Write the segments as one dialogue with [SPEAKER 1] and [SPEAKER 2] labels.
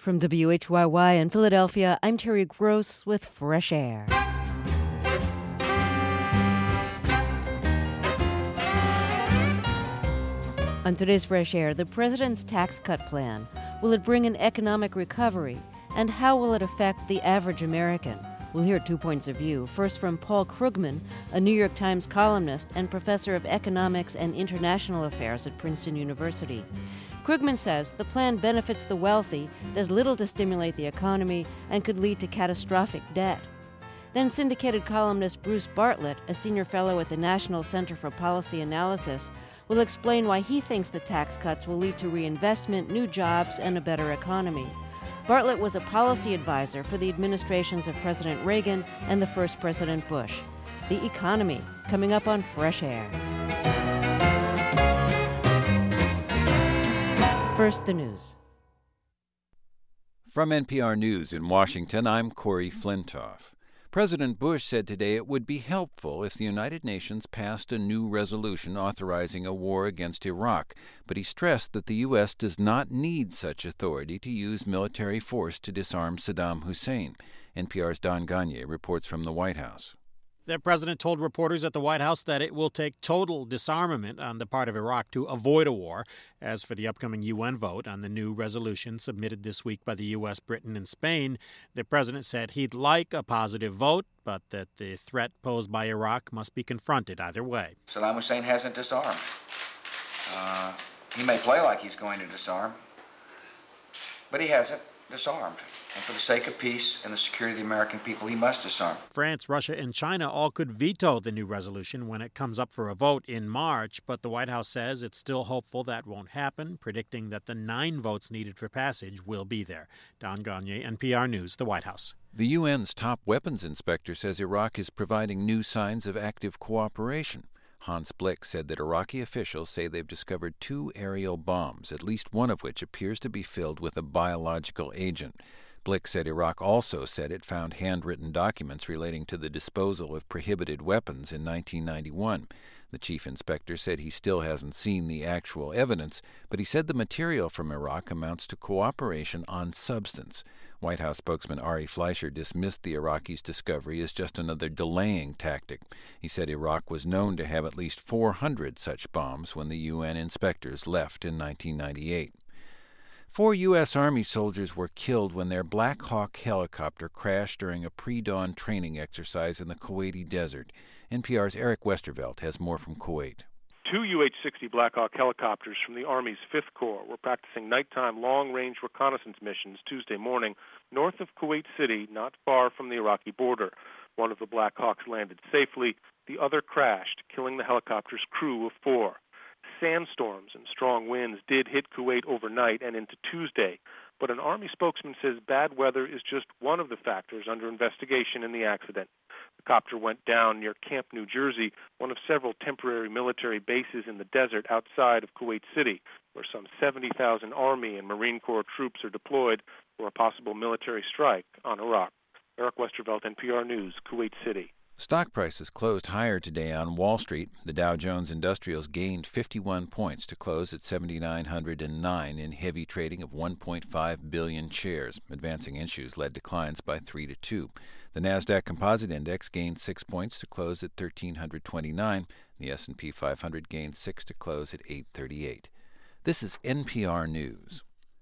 [SPEAKER 1] From WHYY in Philadelphia, I'm Terry Gross with Fresh Air. On today's Fresh Air, the president's tax cut plan. Will it bring an economic recovery? And how will it affect the average American? We'll hear 2 points of view. First from Paul Krugman, a New York Times columnist and professor of economics and international affairs at Princeton University. Krugman says the plan benefits the wealthy, does little to stimulate the economy, and could lead to catastrophic debt. Then syndicated columnist Bruce Bartlett, a senior fellow at the National Center for Policy Analysis, will explain why he thinks the tax cuts will lead to reinvestment, new jobs, and a better economy. Bartlett was a policy advisor for the administrations of President Reagan and the first President Bush. The economy, coming up on Fresh Air. First, the news.
[SPEAKER 2] From NPR News in Washington, I'm Corey Flintoff. President Bush said today it would be helpful if the United Nations passed a new resolution authorizing a war against Iraq, but he stressed that the U.S. does not need such authority to use military force to disarm Saddam Hussein. NPR's Don Gagné reports from the White House.
[SPEAKER 3] The president told reporters at the White House that it will take total disarmament on the part of Iraq to avoid a war. As for the upcoming UN vote on the new resolution submitted this week by the U.S., Britain, and Spain, the president said he'd like a positive vote, but that the threat posed by Iraq must be confronted either way.
[SPEAKER 4] Saddam Hussein hasn't disarmed. He may play like he's going to disarm, but he hasn't disarmed. And for the sake of peace and the security of the American people, he must disarm.
[SPEAKER 3] France, Russia, and China all could veto the new resolution when it comes up for a vote in March, but the White House says it's still hopeful that won't happen, predicting that the 9 votes needed for passage will be there. Don Gagné, NPR News, the White House.
[SPEAKER 2] The UN's top weapons inspector says Iraq is providing new signs of active cooperation. Hans Blick said that Iraqi officials say they've discovered 2 aerial bombs, at least one of which appears to be filled with a biological agent. Blick said Iraq also said it found handwritten documents relating to the disposal of prohibited weapons in 1991. The chief inspector said he still hasn't seen the actual evidence, but he said the material from Iraq amounts to cooperation on substance. White House spokesman Ari Fleischer dismissed the Iraqis' discovery as just another delaying tactic. He said Iraq was known to have at least 400 such bombs when the UN inspectors left in 1998. 4 U.S. Army soldiers were killed when their Black Hawk helicopter crashed during a pre-dawn training exercise in the Kuwaiti desert. NPR's Eric Westervelt has more from Kuwait.
[SPEAKER 5] 2 UH-60 Black Hawk helicopters from the Army's 5th Corps were practicing nighttime long-range reconnaissance missions Tuesday morning north of Kuwait City, not far from the Iraqi border. One of the Black Hawks landed safely. The other crashed, killing the helicopter's crew of 4. Sandstorms and strong winds did hit Kuwait overnight and into Tuesday, but an Army spokesman says bad weather is just one of the factors under investigation in the accident. The copter went down near Camp New Jersey, one of several temporary military bases in the desert outside of Kuwait City, where some 70,000 Army and Marine Corps troops are deployed for a possible military strike on Iraq. Eric Westervelt, NPR News, Kuwait City.
[SPEAKER 2] Stock prices closed higher today on Wall Street. The Dow Jones Industrials gained 51 points to close at 7,909 in heavy trading of 1.5 billion shares. Advancing issues led declines by 3-2. The Nasdaq Composite Index gained 6 points to close at 1,329. The S&P 500 gained 6 to close at 838. This is NPR News.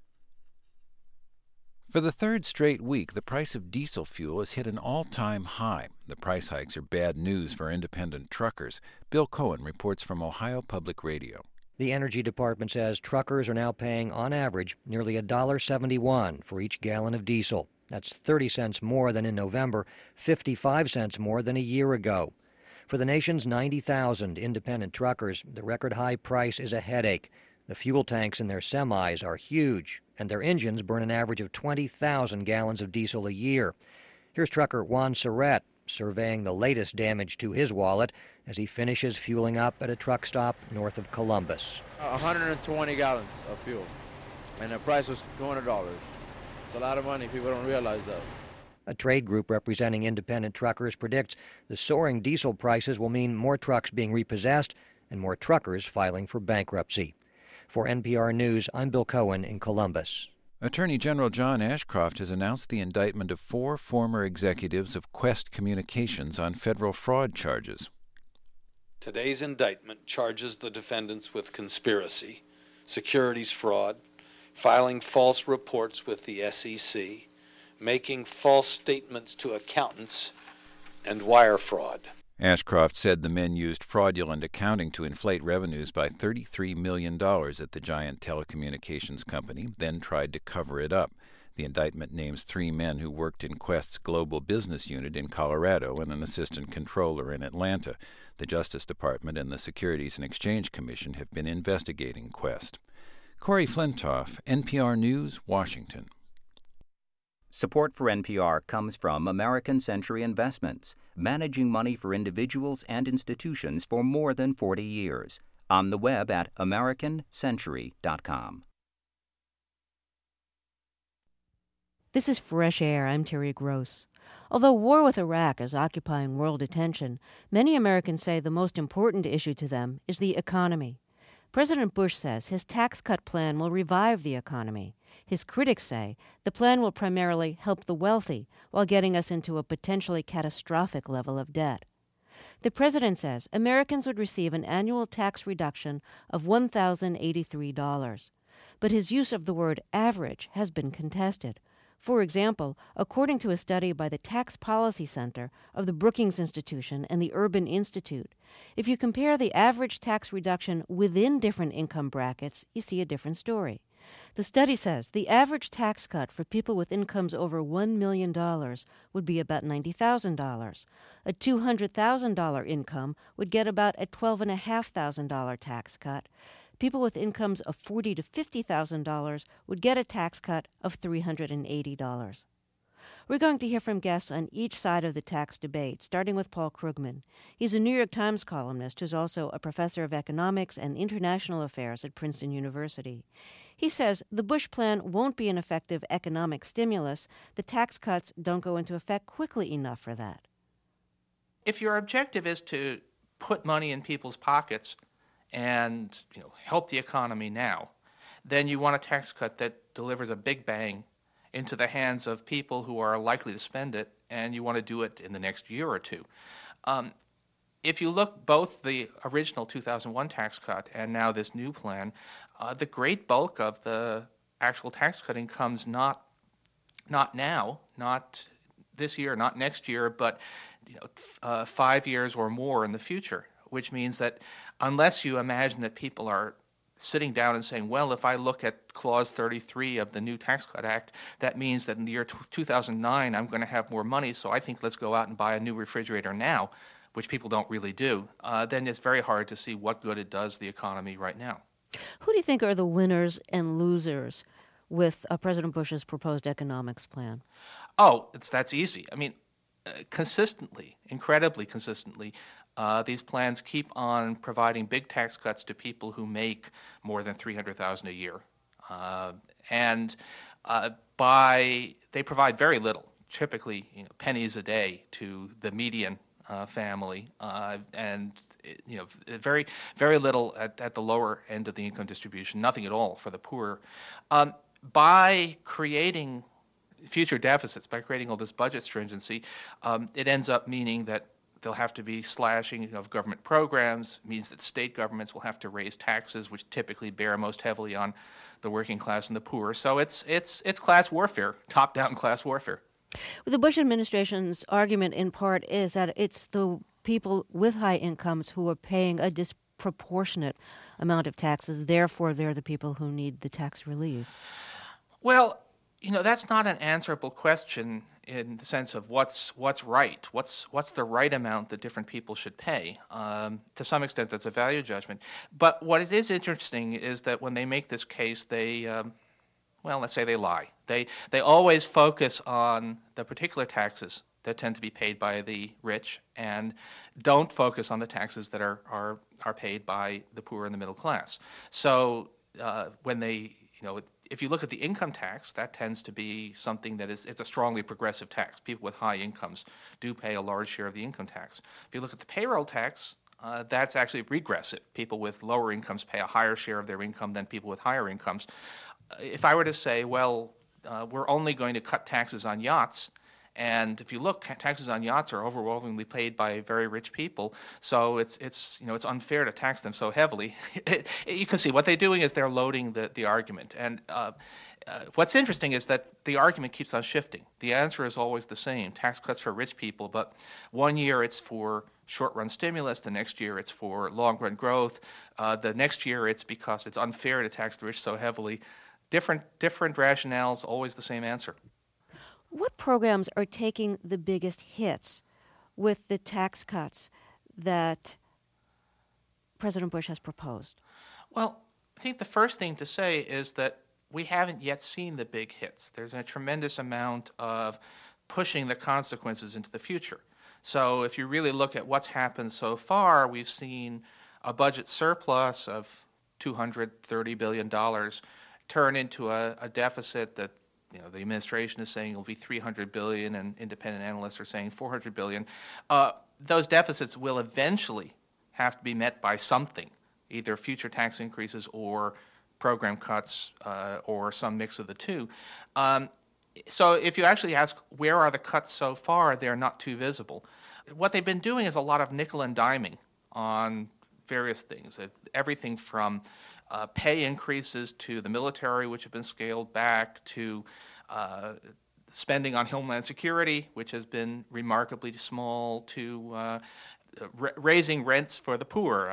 [SPEAKER 2] For the 3rd straight week, the price of diesel fuel has hit an all-time high. The price hikes are bad news for independent truckers. Bill Cohen reports from Ohio Public Radio.
[SPEAKER 6] The Energy Department says truckers are now paying, on average, nearly $1.71 for each gallon of diesel. That's 30 cents more than in November, 55 cents more than a year ago. For the nation's 90,000 independent truckers, the record high price is a headache. The fuel tanks in their semis are huge, and their engines burn an average of 20,000 gallons of diesel a year. Here's trucker Juan Surratt surveying the latest damage to his wallet as he finishes fueling up at a truck stop north of Columbus.
[SPEAKER 7] 120 gallons of fuel, and the price was $200. It's a lot of money. People don't realize that.
[SPEAKER 6] A trade group representing independent truckers predicts the soaring diesel prices will mean more trucks being repossessed and more truckers filing for bankruptcy. For NPR News, I'm Bill Cohen in Columbus.
[SPEAKER 2] Attorney General John Ashcroft has announced the indictment of 4 former executives of Qwest Communications on federal fraud charges.
[SPEAKER 8] Today's indictment charges the defendants with conspiracy, securities fraud, filing false reports with the SEC, making false statements to accountants, and wire fraud.
[SPEAKER 2] Ashcroft said the men used fraudulent accounting to inflate revenues by $33 million at the giant telecommunications company, then tried to cover it up. The indictment names 3 men who worked in Qwest's global business unit in Colorado and an assistant controller in Atlanta. The Justice Department and the Securities and Exchange Commission have been investigating Qwest. Corey Flintoff, NPR News, Washington.
[SPEAKER 9] Support for NPR comes from American Century Investments, managing money for individuals and institutions for more than 40 years. On the web at americancentury.com.
[SPEAKER 1] This is Fresh Air. I'm Terry Gross. Although war with Iraq is occupying world attention, many Americans say the most important issue to them is the economy. President Bush says his tax cut plan will revive the economy. His critics say the plan will primarily help the wealthy while getting us into a potentially catastrophic level of debt. The president says Americans would receive an annual tax reduction of $1,083. But his use of the word average has been contested. For example, according to a study by the Tax Policy Center of the Brookings Institution and the Urban Institute, if you compare the average tax reduction within different income brackets, you see a different story. The study says the average tax cut for people with incomes over $1 million would be about $90,000. A $200,000 income would get about a $12,500 tax cut. People with incomes of $40,000 to $50,000 would get a tax cut of $380. We're going to hear from guests on each side of the tax debate, starting with Paul Krugman. He's a New York Times columnist who's also a professor of economics and international affairs at Princeton University. He says the Bush plan won't be an effective economic stimulus. The tax cuts don't go into effect quickly enough for that.
[SPEAKER 10] If your objective is to put money in people's pockets and help the economy now, then you want a tax cut that delivers a big bang into the hands of people who are likely to spend it, and you want to do it in the next year or two. If you look both the original 2001 tax cut and now this new plan, the great bulk of the actual tax cutting comes not now, not this year, not next year, but 5 years or more in the future, which means that unless you imagine that people are sitting down and saying, well, if I look at Clause 33 of the new Tax Cut Act, that means that in the year 2009 I'm going to have more money, so I think let's go out and buy a new refrigerator now, which people don't really do, then it's very hard to see what good it does the economy right now.
[SPEAKER 1] Who do you think are the winners and losers with President Bush's proposed economics plan?
[SPEAKER 10] Oh, that's easy. I mean, consistently, incredibly consistently, these plans keep on providing big tax cuts to people who make more than $300,000 a year, they provide very little, typically pennies a day, to the median family, and very very little at the lower end of the income distribution, nothing at all for the poor. By creating future deficits, by creating all this budget stringency, it ends up meaning that there'll have to be slashing of government programs, means that state governments will have to raise taxes, which typically bear most heavily on the working class and the poor. So it's class warfare, top-down class warfare.
[SPEAKER 1] The Bush administration's argument in part is that it's the people with high incomes who are paying a disproportionate amount of taxes, therefore they're the people who need the tax relief.
[SPEAKER 10] Well, that's not an answerable question in the sense of what's right, what's the right amount that different people should pay. To some extent, that's a value judgment. But what is interesting is that when they make this case, they, let's say they lie. They always focus on the particular taxes that tend to be paid by the rich and don't focus on the taxes that are paid by the poor and the middle class. So when they, if you look at the income tax, that tends to be something that it's a strongly progressive tax. People with high incomes do pay a large share of the income tax. If you look at the payroll tax, that's actually regressive. People with lower incomes pay a higher share of their income than people with higher incomes. if I were to say, well, we're only going to cut taxes on yachts, and if you look, taxes on yachts are overwhelmingly paid by very rich people, so it's unfair to tax them so heavily. You can see what they're doing is they're loading the argument. And what's interesting is that the argument keeps on shifting. The answer is always the same: tax cuts for rich people. But one year it's for short-run stimulus, the next year it's for long-run growth, the next year it's because it's unfair to tax the rich so heavily. Different rationales, always the same answer.
[SPEAKER 1] What programs are taking the biggest hits with the tax cuts that President Bush has proposed?
[SPEAKER 10] Well, I think the first thing to say is that we haven't yet seen the big hits. There's a tremendous amount of pushing the consequences into the future. So if you really look at what's happened so far, we've seen a budget surplus of $230 billion turn into a deficit that the administration is saying will be $300 billion, and independent analysts are saying $400 billion. Those deficits will eventually have to be met by something, either future tax increases or program cuts or some mix of the two. So if you actually ask where are the cuts so far, they're not too visible. What they've been doing is a lot of nickel and diming on various things, everything from pay increases to the military, which have been scaled back, to spending on Homeland Security, which has been remarkably small, to raising rents for the poor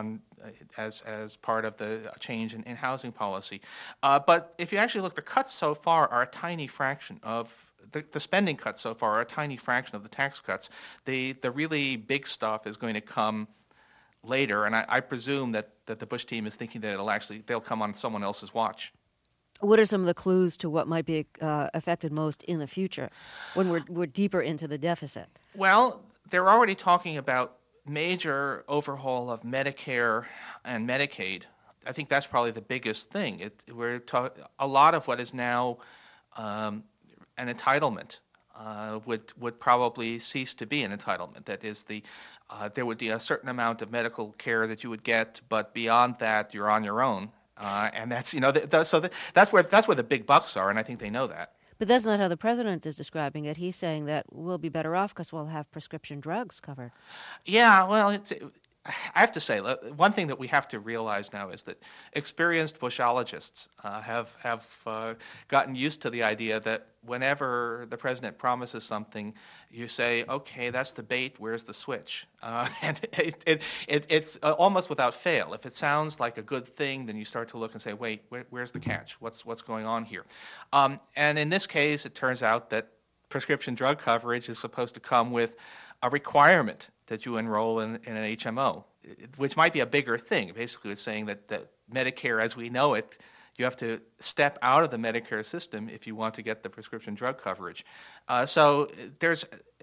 [SPEAKER 10] as part of the change in housing policy. But if you actually look, the cuts so far are a tiny fraction of the spending cuts so far are a tiny fraction of the tax cuts. The really big stuff is going to come later, and I presume that the Bush team is thinking that they'll come on someone else's watch.
[SPEAKER 1] What are some of the clues to what might be affected most in the future when we're deeper into the deficit? Well,
[SPEAKER 10] they're already talking about major overhaul of Medicare and Medicaid. I think that's probably the biggest thing. A lot of what is now an entitlement would probably cease to be an entitlement. That is, there would be a certain amount of medical care that you would get, but beyond that, you're on your own. And that's that's where the big bucks are, and I think they know that.
[SPEAKER 1] But that's not how the president is describing it. He's saying that we'll be better off because we'll have prescription drugs covered.
[SPEAKER 10] Yeah, well, I have to say, one thing that we have to realize now is that experienced Bushologists have gotten used to the idea that whenever the president promises something, you say, okay, that's the bait, where's the switch? And it's almost without fail. If it sounds like a good thing, then you start to look and say, wait, where's the catch? What's going on here? And in this case, it turns out that prescription drug coverage is supposed to come with a requirement that you enroll in an HMO, which might be a bigger thing. Basically, it's saying that Medicare as we know it, you have to step out of the Medicare system if you want to get the prescription drug coverage. So there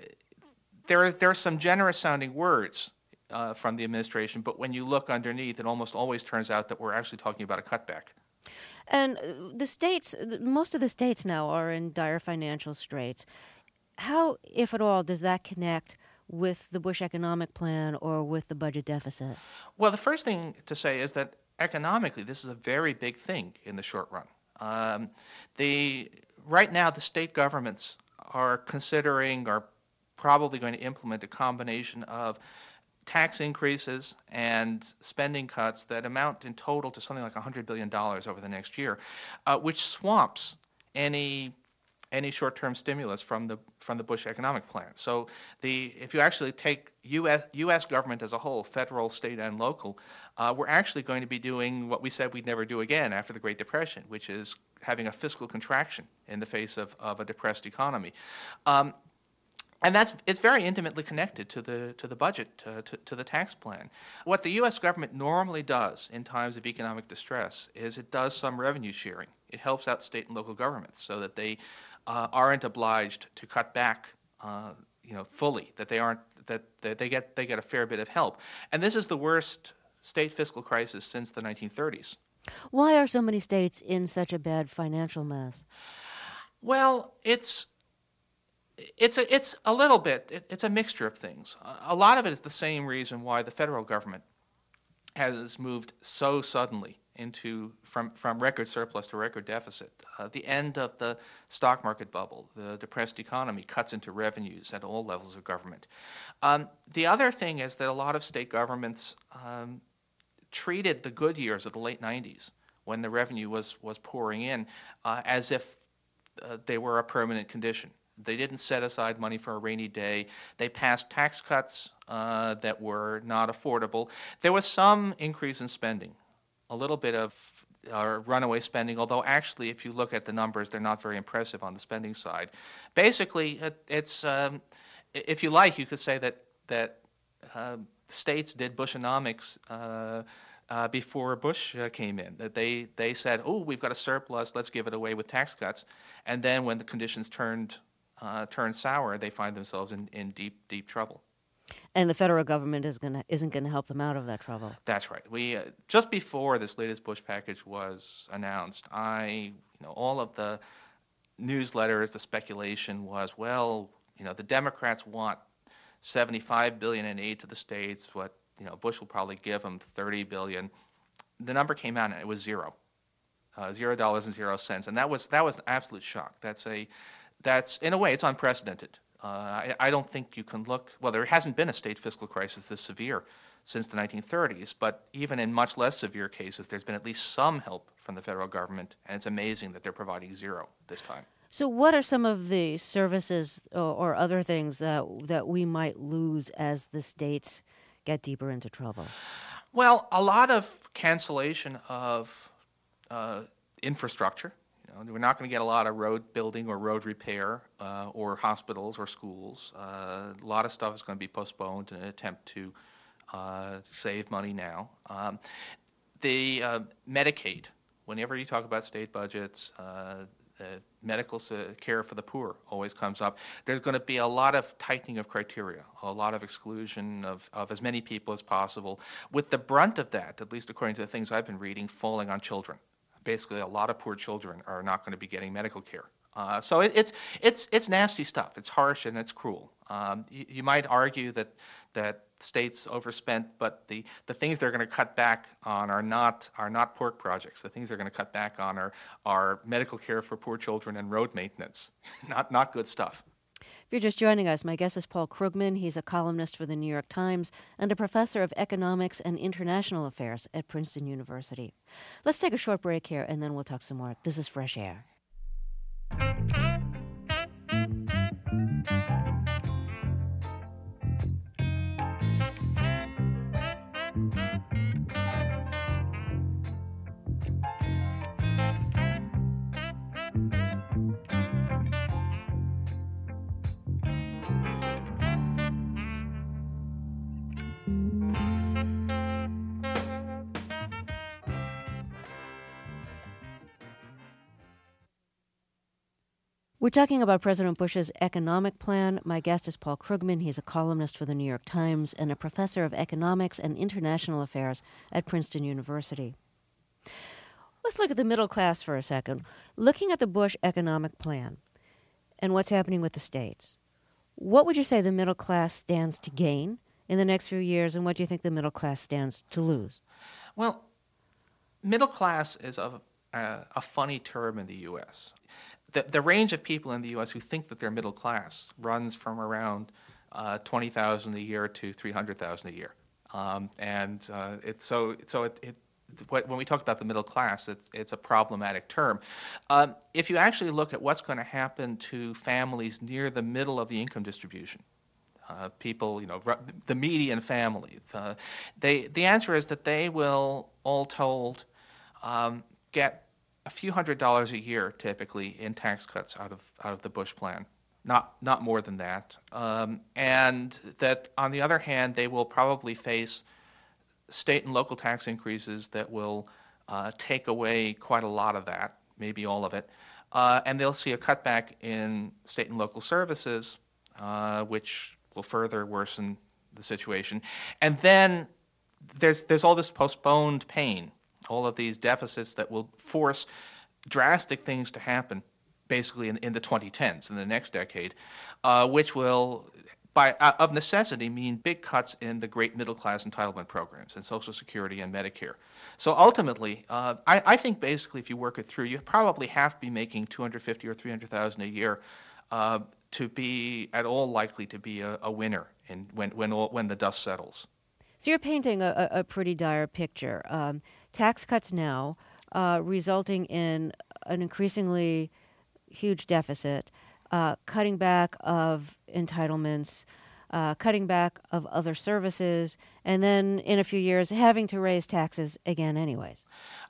[SPEAKER 10] are some generous-sounding words from the administration, but when you look underneath, it almost always turns out that we're actually talking about a cutback.
[SPEAKER 1] And the states, most of the states now are in dire financial straits. How, if at all, does that connect with the Bush economic plan or with the budget deficit?
[SPEAKER 10] Well, the first thing to say is that economically, this is a very big thing in the short run. Right now, the state governments are probably going to implement a combination of tax increases and spending cuts that amount in total to something like $100 billion over the next year, which swamps any short-term stimulus from the Bush economic plan. So if you actually take U.S. government as a whole, federal, state, and local, we're actually going to be doing what we said we'd never do again after the Great Depression, which is having a fiscal contraction in the face of a depressed economy. And it's very intimately connected to the budget, to the tax plan. What the U.S. government normally does in times of economic distress is it does some revenue sharing. It helps out state and local governments so that they aren't obliged to cut back, fully. That they get a fair bit of help. And this is the worst state fiscal crisis since the 1930s.
[SPEAKER 1] Why are so many states in such a bad financial mess?
[SPEAKER 10] Well, it's a little bit. It's a mixture of things. A lot of it is the same reason why the federal government has moved so suddenly from record surplus to record deficit. The end of the stock market bubble, the depressed economy, cuts into revenues at all levels of government. The other thing is that a lot of state governments treated the good years of the late 90s, when the revenue was pouring in, as if they were a permanent condition. They didn't set aside money for a rainy day. They passed tax cuts that were not affordable. There was some increase in spending, a little bit of runaway spending, although actually, if you look at the numbers, they're not very impressive on the spending side. Basically, it's if you like, you could say that states did Bushonomics before Bush came in. That they said, "Oh, we've got a surplus, let's give it away with tax cuts," and then when the conditions turned sour, they find themselves in deep trouble.
[SPEAKER 1] And the federal government isn't going to help them out of that trouble.
[SPEAKER 10] That's right. We just before this latest Bush package was announced, all of the newsletters, the speculation was, well, the Democrats want $75 billion in aid to the states. What Bush will probably give them $30 billion. The number came out and it was zero, $0.00, and that was an absolute shock. That's in a way it's unprecedented. I don't think you can look. Well, there hasn't been a state fiscal crisis this severe since the 1930s, but even in much less severe cases, there's been at least some help from the federal government, and it's amazing that they're providing zero this time.
[SPEAKER 1] So what are some of the services or other things that we might lose as the states get deeper into trouble?
[SPEAKER 10] Well, a lot of cancellation of infrastructure. We're not going to get a lot of road building or road repair or hospitals or schools. A lot of stuff is going to be postponed in an attempt to save money now. The Medicaid, whenever you talk about state budgets, medical care for the poor always comes up. There's going to be a lot of tightening of criteria, a lot of exclusion of as many people as possible, with the brunt of that, at least according to the things I've been reading, falling on children. Basically, a lot of poor children are not going to be getting medical care. So it's nasty stuff. It's harsh and it's cruel. You might argue that states overspent, but the things they're going to cut back on are not pork projects. The things they're going to cut back on are medical care for poor children and road maintenance. Not good stuff.
[SPEAKER 1] If you're just joining us, my guest is Paul Krugman. He's a columnist for the New York Times and a professor of economics and international affairs at Princeton University. Let's take a short break here, and then we'll talk some more. This is Fresh Air. We're talking about President Bush's economic plan. My guest is Paul Krugman. He's a columnist for the New York Times and a professor of economics and international affairs at Princeton University. Let's look at the middle class for a second. Looking at the Bush economic plan and what's happening with the states, what would you say the middle class stands to gain in the next few years, and what do you think the middle class stands to lose?
[SPEAKER 10] Well, middle class is a funny term in the U.S. The range of people in the U.S. who think that they're middle class runs from around $20,000 a year to $300,000 a year, when we talk about the middle class, it's a problematic term. If you actually look at what's going to happen to families near the middle of the income distribution, people, the median family, the answer is that they will, all told, get a few $100s a year, typically, in tax cuts out of the Bush plan, not more than that, and that on the other hand, they will probably face state and local tax increases that will take away quite a lot of that, maybe all of it, and they'll see a cutback in state and local services, which will further worsen the situation, and then there's all this postponed pain. All of these deficits that will force drastic things to happen basically in the 2010s, in the next decade, which will of necessity mean big cuts in the great middle class entitlement programs and Social Security and Medicare. So ultimately, I think basically if you work it through, you probably have to be making $250,000 or $300,000 a year to be at all likely to be a winner when the dust settles.
[SPEAKER 1] So you're painting a pretty dire picture. Tax cuts now, resulting in an increasingly huge deficit, cutting back of entitlements, cutting back of other services, and then in a few years having to raise taxes again anyways.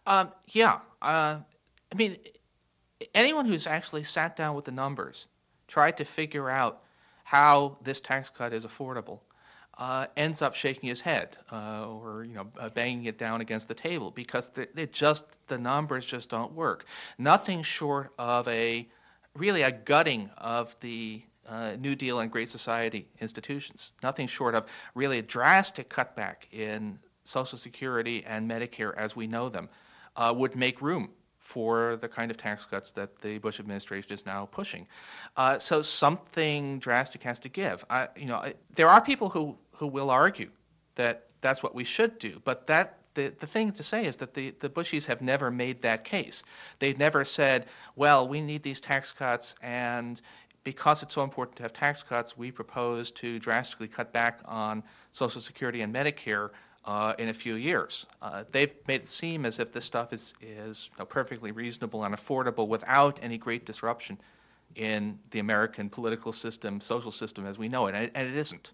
[SPEAKER 10] I mean, anyone who's actually sat down with the numbers, tried to figure out how this tax cut is affordable, ends up shaking his head or banging it down against the table because the numbers just don't work. Nothing short of really a gutting of the New Deal and Great Society institutions. Nothing short of really a drastic cutback in Social Security and Medicare as we know them would make room for the kind of tax cuts that the Bush administration is now pushing. So something drastic has to give. There are people who will argue that that's what we should do, but the thing to say is that the Bushies have never made that case. They've never said, well, we need these tax cuts, and because it's so important to have tax cuts, we propose to drastically cut back on Social Security and Medicare in a few years. They've made it seem as if this stuff is perfectly reasonable and affordable without any great disruption in the American political system, social system as we know it, and it isn't.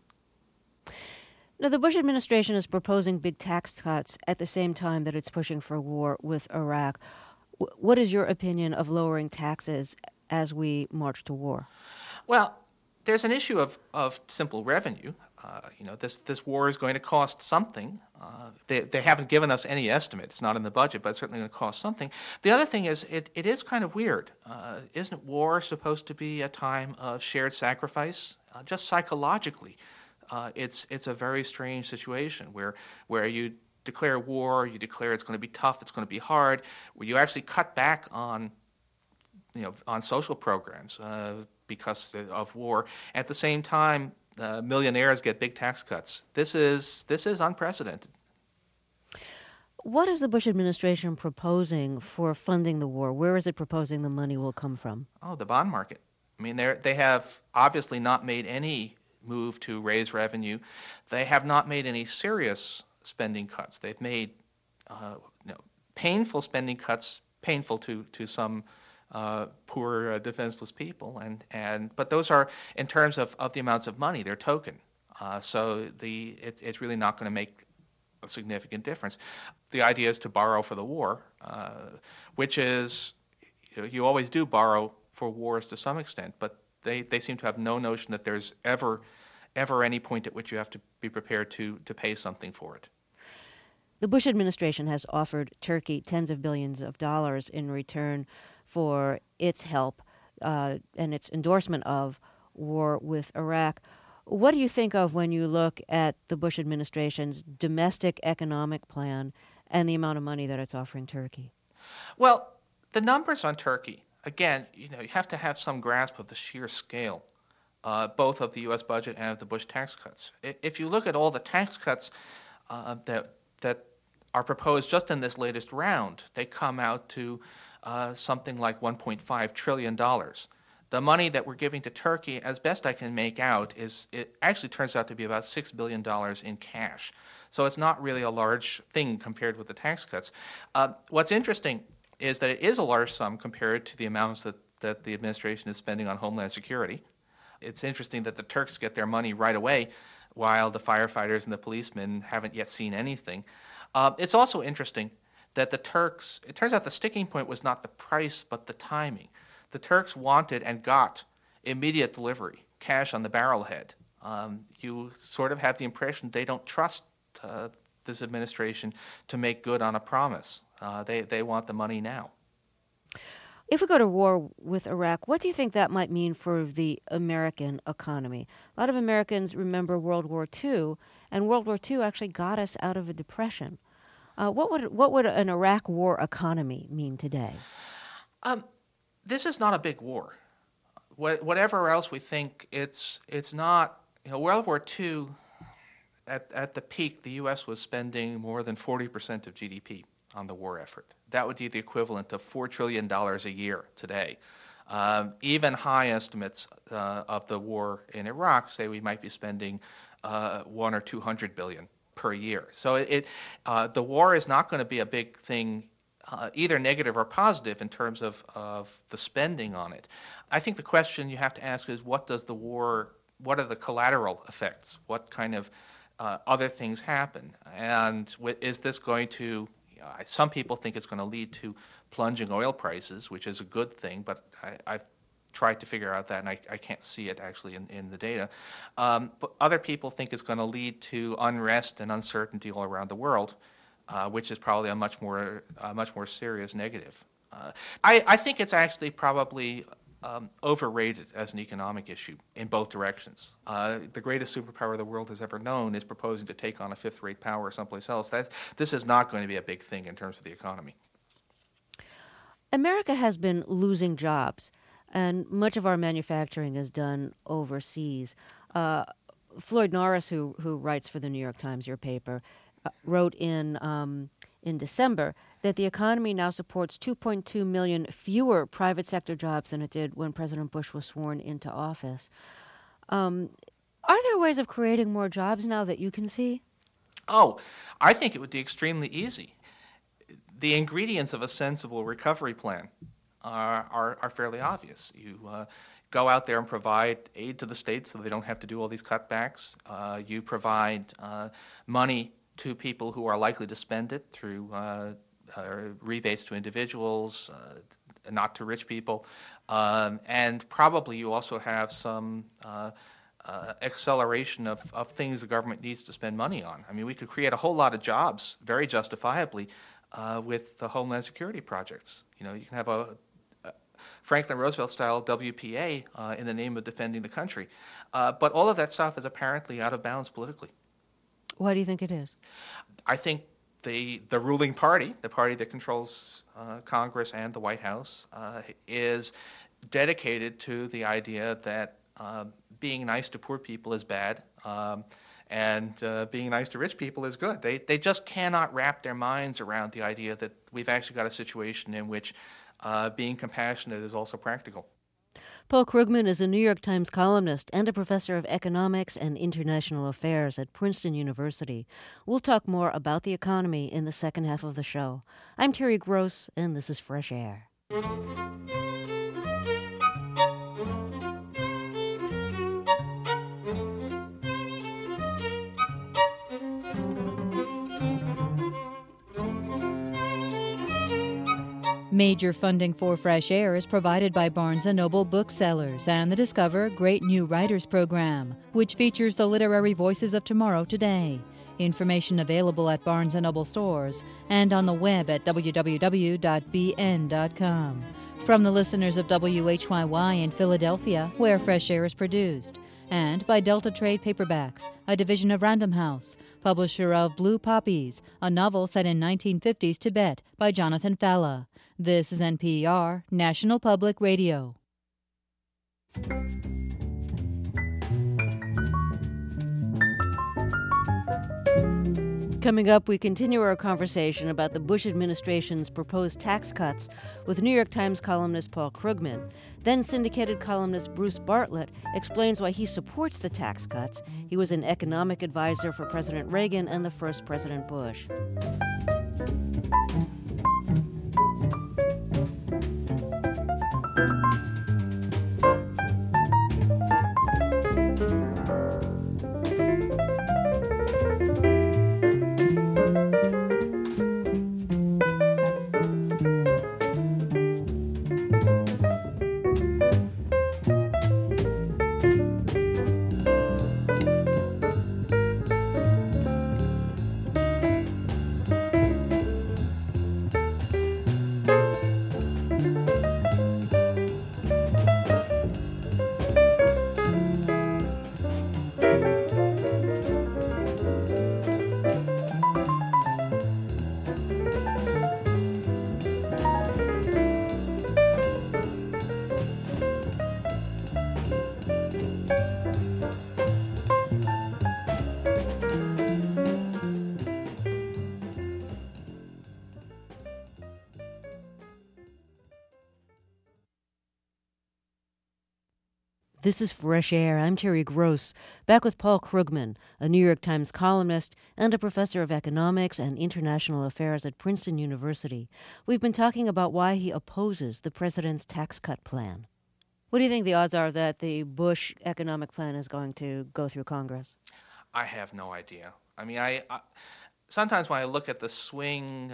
[SPEAKER 1] Now, the Bush administration is proposing big tax cuts at the same time that it's pushing for war with Iraq. What is your opinion of lowering taxes as we march to war?
[SPEAKER 10] Well, there's an issue of simple revenue. This war is going to cost something. They haven't given us any estimate. It's not in the budget, but it's certainly going to cost something. The other thing is it is kind of weird. Isn't war supposed to be a time of shared sacrifice? Just psychologically, it's a very strange situation where you declare war, you declare it's going to be tough, it's going to be hard, where you actually cut back on social programs because of war. At the same time, millionaires get big tax cuts. This is unprecedented.
[SPEAKER 1] What is the Bush administration proposing for funding the war? Where is it proposing the money will come from?
[SPEAKER 10] Oh, the bond market. I mean, they have obviously not made any move to raise revenue. They have not made any serious spending cuts. They've made painful spending cuts, painful to some poor, defenseless people, but those are in terms of the amounts of money. They're token, so it's really not going to make a significant difference. The idea is to borrow for the war, which is you always do borrow for wars to some extent, but they seem to have no notion that there's ever any point at which you have to be prepared to pay something for it.
[SPEAKER 1] The Bush administration has offered Turkey tens of billions of dollars in return for its help and its endorsement of war with Iraq. What do you think of when you look at the Bush administration's domestic economic plan and the amount of money that it's offering Turkey?
[SPEAKER 10] Well, the numbers on Turkey, again, you have to have some grasp of the sheer scale, both of the U.S. budget and of the Bush tax cuts. If you look at all the tax cuts that are proposed just in this latest round, they come out to something like $1.5 trillion. The money that we're giving to Turkey, as best I can make out, it actually turns out to be about $6 billion in cash. So it's not really a large thing compared with the tax cuts. What's interesting is that it is a large sum compared to the amounts that the administration is spending on Homeland Security. It's interesting that the Turks get their money right away, while the firefighters and the policemen haven't yet seen anything. It's also interesting that the Turks, it turns out the sticking point was not the price, but the timing. The Turks wanted and got immediate delivery, cash on the barrelhead. You sort of have the impression they don't trust this administration to make good on a promise. They want the money now.
[SPEAKER 1] If we go to war with Iraq, what do you think that might mean for the American economy? A lot of Americans remember World War II, and World War II actually got us out of a depression. What would an Iraq war economy mean today?
[SPEAKER 10] This is not a big war. Whatever else we think, it's not World War II, at the peak, the U.S. was spending more than 40% of GDP on the war effort. That would be the equivalent of $4 trillion a year today. Even high estimates of the war in Iraq say we might be spending $100 or $200 billion per year. So the war is not going to be a big thing, either negative or positive in terms of the spending on it. I think the question you have to ask is, what are the collateral effects? What kind of other things happen? And is this going to, some people think it's going to lead to plunging oil prices, which is a good thing, but I've tried to figure out that, and I can't see it actually in the data. But other people think it's going to lead to unrest and uncertainty all around the world, which is probably a much more serious negative. I think it's actually probably overrated as an economic issue in both directions. The greatest superpower the world has ever known is proposing to take on a fifth-rate power someplace else. This is not going to be a big thing in terms of the economy.
[SPEAKER 1] America has been losing jobs, and much of our manufacturing is done overseas. Floyd Norris, who writes for the New York Times, your paper, wrote in December that the economy now supports 2.2 million fewer private sector jobs than it did when President Bush was sworn into office. Are there ways of creating more jobs now that you can see?
[SPEAKER 10] Oh, I think it would be extremely easy. The ingredients of a sensible recovery plan are fairly obvious. You go out there and provide aid to the states so they don't have to do all these cutbacks. You provide money to people who are likely to spend it through rebates to individuals, not to rich people. And probably you also have some acceleration of things the government needs to spend money on. I mean, we could create a whole lot of jobs, very justifiably, with the Homeland Security projects. You can have a Franklin Roosevelt-style WPA in the name of defending the country. But all of that stuff is apparently out of bounds politically.
[SPEAKER 1] Why do you think it is?
[SPEAKER 10] I think the ruling party, the party that controls Congress and the White House, is dedicated to the idea that being nice to poor people is bad, and being nice to rich people is good. They just cannot wrap their minds around the idea that we've actually got a situation in which being compassionate is also practical.
[SPEAKER 1] Paul Krugman is a New York Times columnist and a professor of economics and international affairs at Princeton University. We'll talk more about the economy in the second half of the show. I'm Terry Gross, and this is Fresh Air.
[SPEAKER 11] Major funding for Fresh Air is provided by Barnes & Noble Booksellers and the Discover Great New Writers Program, which features the literary voices of tomorrow today. Information available at Barnes & Noble stores and on the web at www.bn.com. From the listeners of WHYY in Philadelphia, where Fresh Air is produced, and by Delta Trade Paperbacks, a division of Random House, publisher of Blue Poppies, a novel set in 1950s Tibet by Jonathan Falla. This is NPR, National Public Radio.
[SPEAKER 1] Coming up, we continue our conversation about the Bush administration's proposed tax cuts with New York Times columnist Paul Krugman. Then syndicated columnist Bruce Bartlett explains why he supports the tax cuts. He was an economic advisor for President Reagan and the first President Bush. This is Fresh Air. I'm Terry Gross, back with Paul Krugman, a New York Times columnist and a professor of economics and international affairs at Princeton University. We've been talking about why he opposes the president's tax cut plan. What do you think the odds are that the Bush economic plan is going to go through Congress?
[SPEAKER 10] I have no idea. I mean, I sometimes when I look at the swing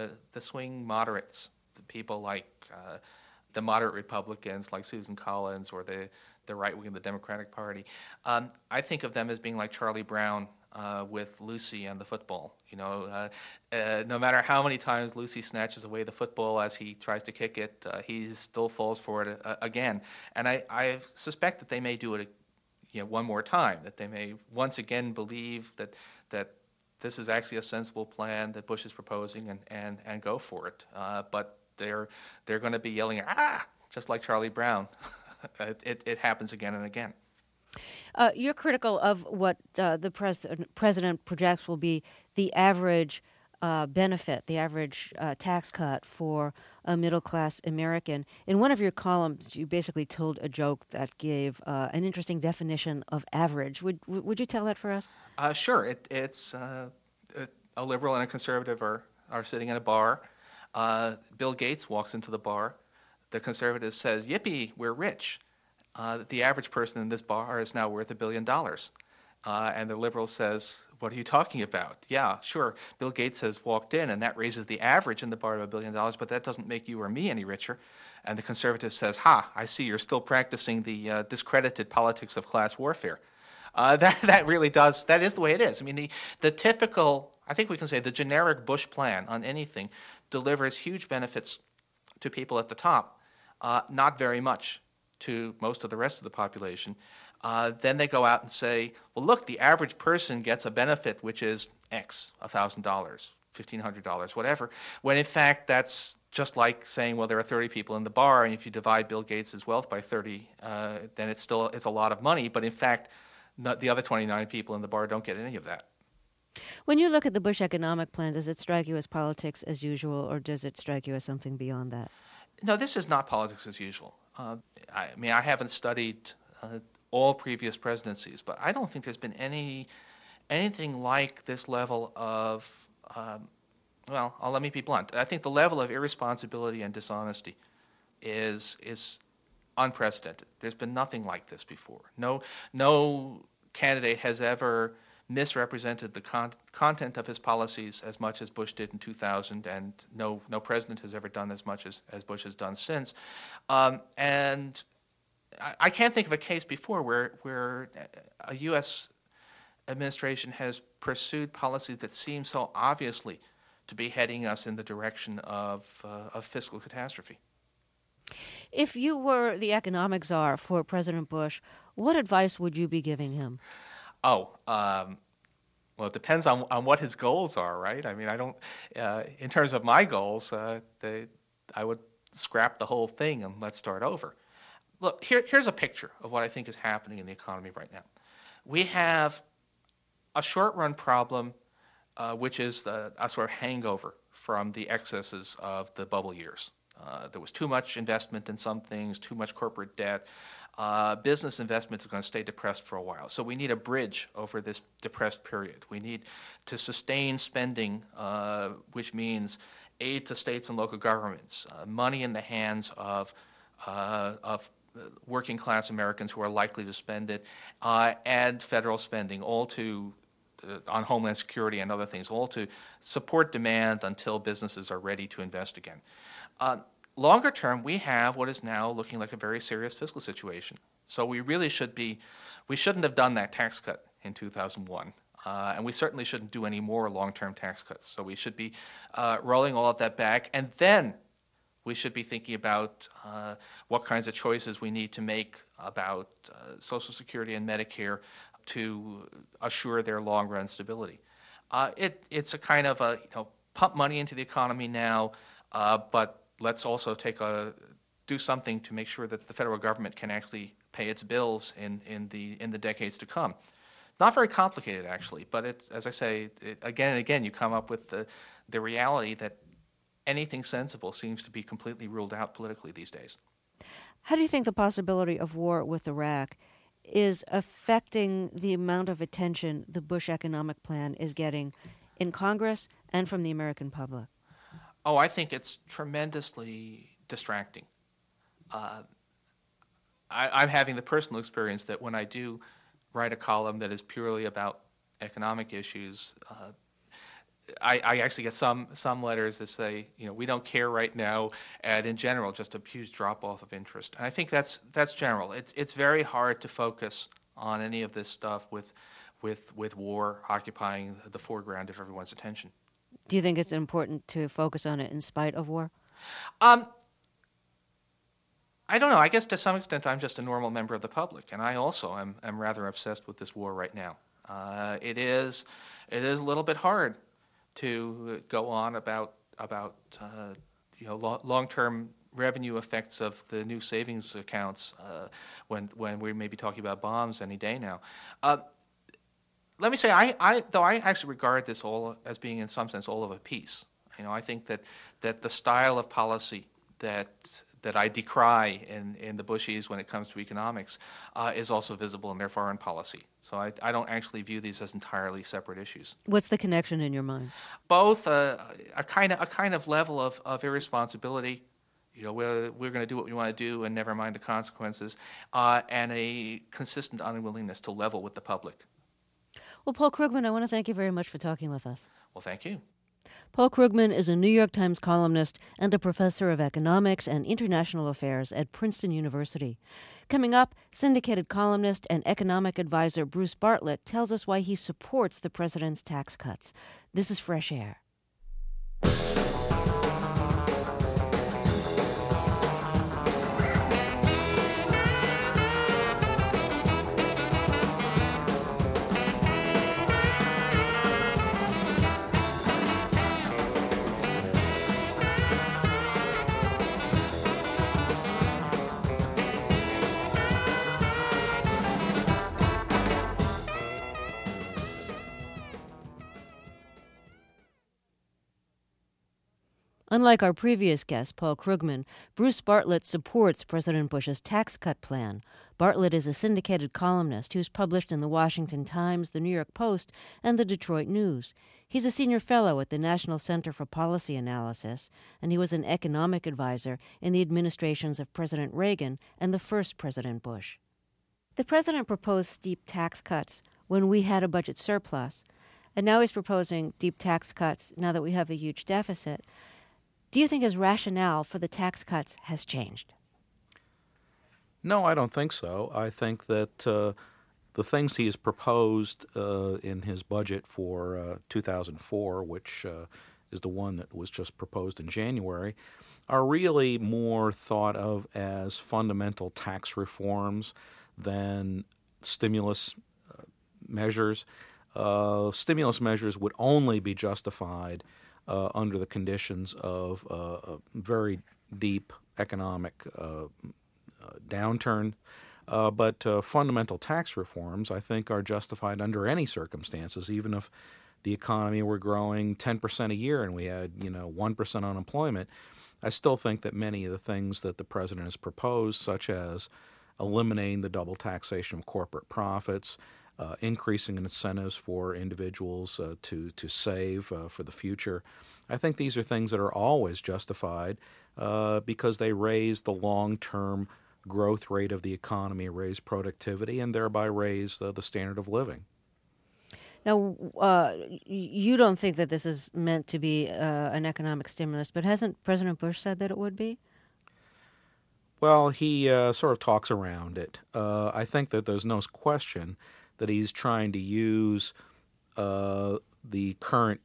[SPEAKER 10] moderates, the people like the moderate Republicans like Susan Collins or the right wing of the Democratic Party, I think of them as being like Charlie Brown with Lucy and the football. You know, no matter how many times Lucy snatches away the football as he tries to kick it, he still falls for it again. And I suspect that they may do it, one more time. That they may once again believe that this is actually a sensible plan that Bush is proposing and go for it. But they're going to be yelling just like Charlie Brown. It happens again and again.
[SPEAKER 1] You're critical of what the president projects will be the average benefit, the average tax cut for a middle-class American. In one of your columns, you basically told a joke that gave an interesting definition of average. Would you tell that for us?
[SPEAKER 10] Sure. It's a liberal and a conservative are sitting in a bar. Bill Gates walks into the bar. The conservative says, "Yippee, we're rich." The average person in this bar is now worth $1 billion. And the liberal says, "What are you talking about?" "Yeah, sure. Bill Gates has walked in, and that raises the average in the bar to $1 billion, but that doesn't make you or me any richer." And the conservative says, "Ha, I see you're still practicing the discredited politics of class warfare." That really does. That is the way it is. I mean, the typical, I think we can say, the generic Bush plan on anything delivers huge benefits to people at the top, not very much to most of the rest of the population. Then they go out and say, well, look, the average person gets a benefit which is X, $1,000, $1,500, whatever, when in fact that's just like saying, well, there are 30 people in the bar, and if you divide Bill Gates' wealth by 30, then it's a lot of money, but in fact, the other 29 people in the bar don't get any of that.
[SPEAKER 1] When you look at the Bush economic plan, does it strike you as politics as usual, or does it strike you as something beyond that?
[SPEAKER 10] No, this is not politics as usual. I haven't studied all previous presidencies, but I don't think there's been anything like this level of, let me be blunt. I think the level of irresponsibility and dishonesty is unprecedented. There's been nothing like this before. No candidate has ever misrepresented the content of his policies as much as Bush did in 2000, and no president has ever done as much as Bush has done since. And I can't think of a case before where a U.S. administration has pursued policies that seem so obviously to be heading us in the direction of fiscal catastrophe.
[SPEAKER 1] If you were the economic czar for President Bush, what advice would you be giving him?
[SPEAKER 10] Well, it depends on what his goals are, right? I mean, I don't. In terms of my goals, I would scrap the whole thing and let's start over. Look, here's a picture of what I think is happening in the economy right now. We have a short-run problem, which is a sort of hangover from the excesses of the bubble years. There was too much investment in some things, too much corporate debt. Business investment is going to stay depressed for a while. So we need a bridge over this depressed period. We need to sustain spending, which means aid to states and local governments, money in the hands of working class Americans who are likely to spend it, and federal spending, all to on Homeland Security and other things, all to support demand until businesses are ready to invest again. Longer term, we have what is now looking like a very serious fiscal situation. So we shouldn't have done that tax cut in 2001. And we certainly shouldn't do any more long-term tax cuts. So we should be rolling all of that back. And then we should be thinking about what kinds of choices we need to make about Social Security and Medicare to assure their long-run stability. It's a kind of pump money into the economy now, but let's also do something to make sure that the federal government can actually pay its bills in the decades to come. Not very complicated, actually, but it's, as I say, again and again, you come up with the reality that anything sensible seems to be completely ruled out politically these days.
[SPEAKER 1] How do you think the possibility of war with Iraq is affecting the amount of attention the Bush economic plan is getting in Congress and from the American public?
[SPEAKER 10] Oh, I think it's tremendously distracting. I'm having the personal experience that when I do write a column that is purely about economic issues, I actually get some letters that say, we don't care right now, and in general, just a huge drop-off of interest. And I think that's general. It's very hard to focus on any of this stuff with war occupying the foreground of everyone's attention.
[SPEAKER 1] Do you think it's important to focus on it in spite of war?
[SPEAKER 10] I don't know. I guess to some extent I'm just a normal member of the public, and I also am rather obsessed with this war right now. It is a little bit hard to go on about long-term revenue effects of the new savings accounts when we may be talking about bombs any day now. Let me say, I actually regard this all as being in some sense all of a piece. I think that the style of policy that I decry in the Bushies when it comes to economics is also visible in their foreign policy. So I don't actually view these as entirely separate issues.
[SPEAKER 1] What's the connection in your mind?
[SPEAKER 10] Both a kind of level of irresponsibility, we're going to do what we want to do and never mind the consequences, and a consistent unwillingness to level with the public.
[SPEAKER 1] Well, Paul Krugman, I want to thank you very much for talking with us.
[SPEAKER 10] Well, thank you.
[SPEAKER 1] Paul Krugman is a New York Times columnist and a professor of economics and international affairs at Princeton University. Coming up, syndicated columnist and economic advisor Bruce Bartlett tells us why he supports the president's tax cuts. This is Fresh Air. Unlike our previous guest, Paul Krugman, Bruce Bartlett supports President Bush's tax cut plan. Bartlett is a syndicated columnist who's published in the Washington Times, the New York Post, and the Detroit News. He's a senior fellow at the National Center for Policy Analysis, and he was an economic advisor in the administrations of President Reagan and the first President Bush. The president proposed steep tax cuts when we had a budget surplus, and now he's proposing deep tax cuts now that we have a huge deficit. Do you think his rationale for the tax cuts has changed?
[SPEAKER 12] No, I don't think so. I think that the things he has proposed in his budget for 2004, which is the one that was just proposed in January, are really more thought of as fundamental tax reforms than stimulus measures. Stimulus measures would only be justified under the conditions of a very deep economic downturn. But fundamental tax reforms, I think, are justified under any circumstances, even if the economy were growing 10% a year and we had, 1% unemployment. I still think that many of the things that the president has proposed, such as eliminating the double taxation of corporate profits, increasing incentives for individuals to save for the future. I think these are things that are always justified because they raise the long-term growth rate of the economy, raise productivity, and thereby raise the standard of living.
[SPEAKER 1] Now, you don't think that this is meant to be an economic stimulus, but hasn't President Bush said that it would be?
[SPEAKER 12] Well, he sort of talks around it. I think that there's no question that he's trying to use the current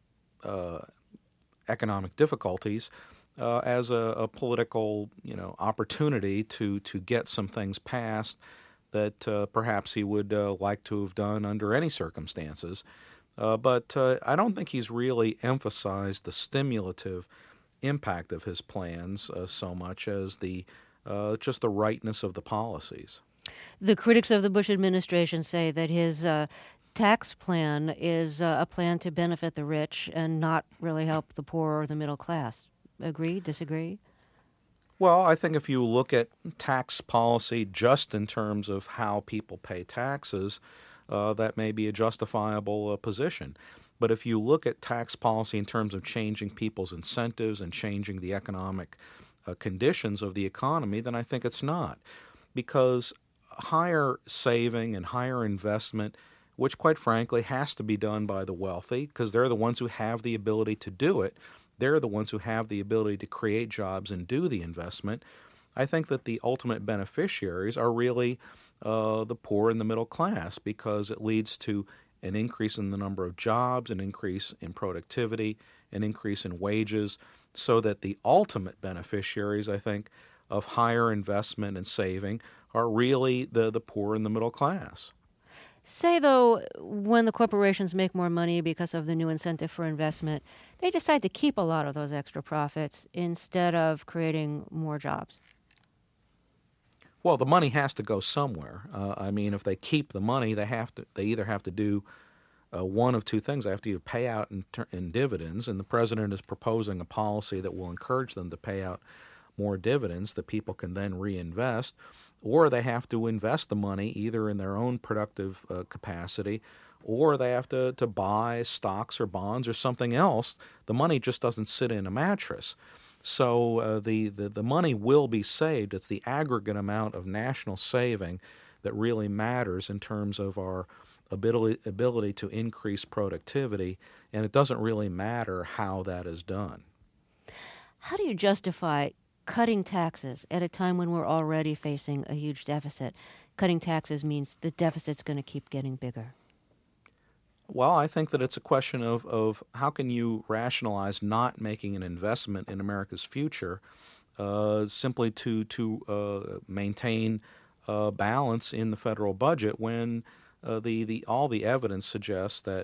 [SPEAKER 12] economic difficulties as a political, opportunity to get some things passed that perhaps he would like to have done under any circumstances. But I don't think he's really emphasized the stimulative impact of his plans so much as just the rightness of the policies.
[SPEAKER 1] The critics of the Bush administration say that his tax plan is a plan to benefit the rich and not really help the poor or the middle class. Agree? Disagree?
[SPEAKER 12] Well, I think if you look at tax policy just in terms of how people pay taxes, that may be a justifiable position. But if you look at tax policy in terms of changing people's incentives and changing the economic conditions of the economy, then I think it's not. Because higher saving and higher investment, which quite frankly has to be done by the wealthy, because they're the ones who have the ability to do it, they're the ones who have the ability to create jobs and do the investment. I think that the ultimate beneficiaries are really the poor and the middle class, because it leads to an increase in the number of jobs, an increase in productivity, an increase in wages, so that the ultimate beneficiaries, I think, of higher investment and saving are really the poor and the middle class.
[SPEAKER 1] Say, though, when the corporations make more money because of the new incentive for investment, they decide to keep a lot of those extra profits instead of creating more jobs.
[SPEAKER 12] Well, the money has to go somewhere. I mean, if they keep the money, they either have to do one of two things. They have to either pay out in dividends, and the president is proposing a policy that will encourage them to pay out more dividends that people can then reinvest, or they have to invest the money either in their own productive capacity, or they have to buy stocks or bonds or something else. The money just doesn't sit in a mattress. So the money will be saved. It's the aggregate amount of national saving that really matters in terms of our ability to increase productivity, and it doesn't really matter how that is done.
[SPEAKER 1] How do you justify cutting taxes at a time when we're already facing a huge deficit? Cutting taxes means the deficit's going to keep getting bigger.
[SPEAKER 12] Well, I think that it's a question of how can you rationalize not making an investment in America's future simply to maintain balance in the federal budget when all the evidence suggests that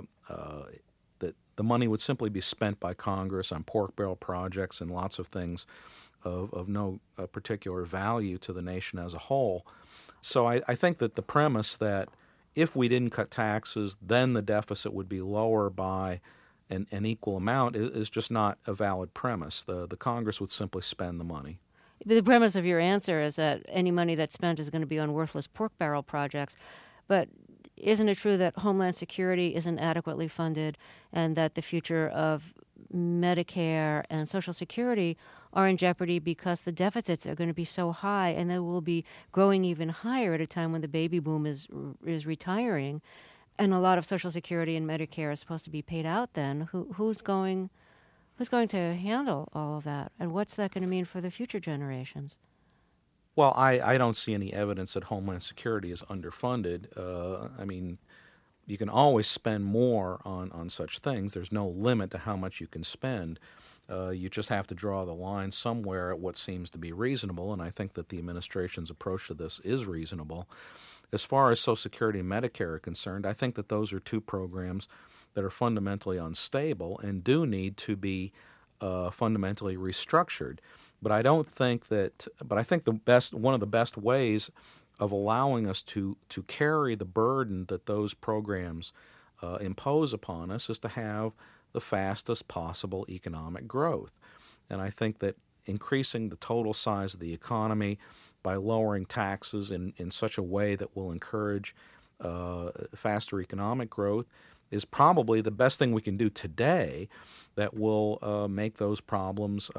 [SPEAKER 12] that the money would simply be spent by Congress on pork barrel projects and lots of things of no particular value to the nation as a whole. So I think that the premise that if we didn't cut taxes, then the deficit would be lower by an equal amount is just not a valid premise. The Congress would simply spend the money.
[SPEAKER 1] The premise of your answer is that any money that's spent is going to be on worthless pork barrel projects. But isn't it true that Homeland Security isn't adequately funded and that the future of Medicare and Social Security are in jeopardy because the deficits are going to be so high and they will be growing even higher at a time when the baby boom is retiring, and a lot of Social Security and Medicare is supposed to be paid out then? Who's going to handle all of that, and what's that going to mean for the future generations?
[SPEAKER 12] Well, I don't see any evidence that Homeland Security is underfunded. I mean, you can always spend more on such things. There's no limit to how much you can spend. You just have to draw the line somewhere at what seems to be reasonable, and I think that the administration's approach to this is reasonable. As far as Social Security and Medicare are concerned, I think that those are two programs that are fundamentally unstable and do need to be fundamentally restructured. But I don't think that. But I think one of the best ways of allowing us to carry the burden that those programs impose upon us is to have the fastest possible economic growth. And I think that increasing the total size of the economy by lowering taxes in such a way that will encourage faster economic growth is probably the best thing we can do today that will make those problems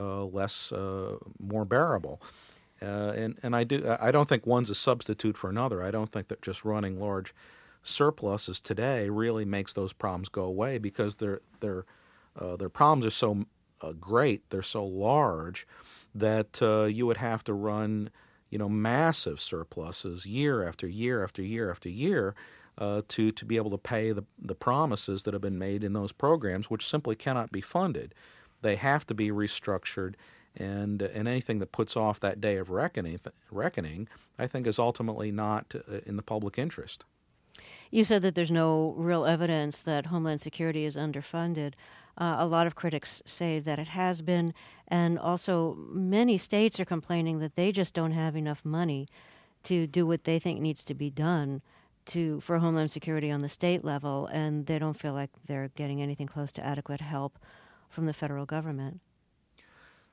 [SPEAKER 12] more bearable. And I don't think one's a substitute for another. I don't think that just running large surpluses today really makes those problems go away, because their problems are so great, they're so large that you would have to run massive surpluses year after year after year after year to be able to pay the promises that have been made in those programs, which simply cannot be funded. They have to be restructured, and anything that puts off that day of reckoning, I think, is ultimately not in the public interest.
[SPEAKER 1] You said that there's no real evidence that Homeland Security is underfunded. A lot of critics say that it has been, and also many states are complaining that they just don't have enough money to do what they think needs to be done for Homeland Security on the state level, and they don't feel like they're getting anything close to adequate help from the federal government.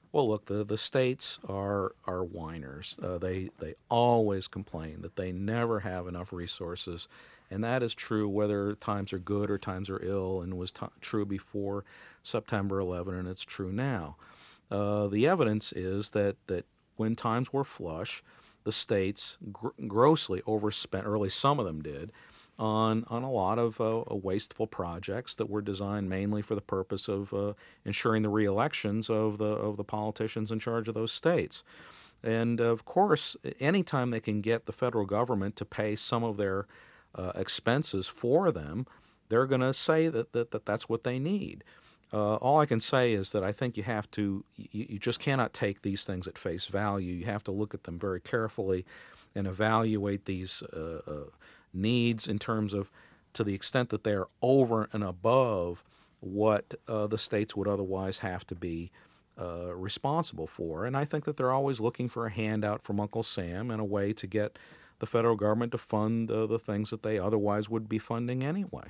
[SPEAKER 12] Well, look, the states are whiners. They always complain that they never have enough resources, and that is true whether times are good or times are ill, and was true before September 11, and it's true now. The evidence is that when times were flush, the states grossly overspent, or at least some of them did, on a lot of wasteful projects that were designed mainly for the purpose of ensuring the re-elections of the politicians in charge of those states. And of course, anytime they can get the federal government to pay some of their expenses for them, they're going to say that that's what they need. All I can say is that I think you just cannot take these things at face value. You have to look at them very carefully and evaluate these needs in terms of, to the extent that they're over and above what the states would otherwise have to be responsible for. And I think that they're always looking for a handout from Uncle Sam and a way to get the federal government to fund the things that they otherwise would be funding anyway.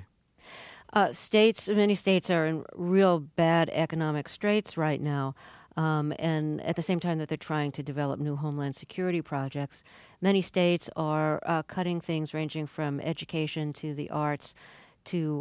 [SPEAKER 1] Many states are in real bad economic straits right now. And at the same time that they're trying to develop new homeland security projects, many states are cutting things ranging from education to the arts to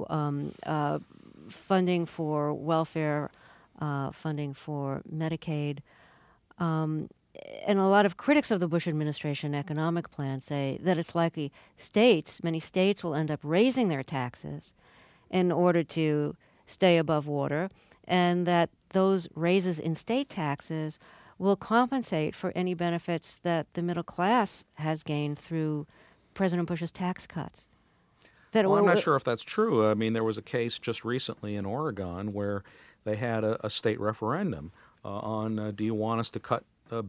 [SPEAKER 1] funding for welfare, funding for Medicaid. And a lot of critics of the Bush administration economic plan say that it's likely many states will end up raising their taxes in order to stay above water, and that those raises in state taxes will compensate for any benefits that the middle class has gained through President Bush's tax cuts.
[SPEAKER 12] I'm not sure if that's true. I mean, there was a case just recently in Oregon where they had a state referendum on do you want us to cut